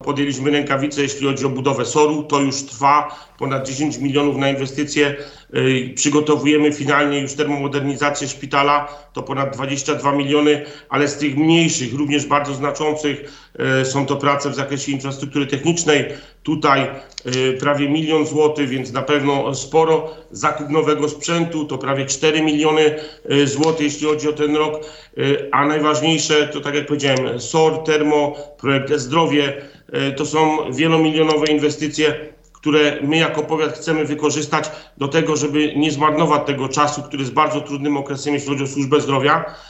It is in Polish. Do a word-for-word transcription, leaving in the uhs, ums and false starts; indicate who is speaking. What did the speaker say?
Speaker 1: podjęliśmy rękawice, jeśli chodzi o budowę soru. To już trwa, ponad dziesięć milionów na inwestycje. Przygotowujemy finalnie już termomodernizację szpitala, to ponad dwadzieścia dwa miliony, ale z tych mniejszych, również bardzo znaczących, są to prace w zakresie infrastruktury technicznej. Tutaj prawie milion złotych, więc na pewno sporo. Zakup nowego sprzętu to prawie cztery miliony złotych, jeśli chodzi o ten rok. A najważniejsze to, tak jak powiedziałem, S O R, termo, projekt e-zdrowie. To są wielomilionowe inwestycje, które my jako powiat chcemy wykorzystać do tego, żeby nie zmarnować tego czasu, który jest bardzo trudnym okresem, jeśli chodzi o służbę zdrowia.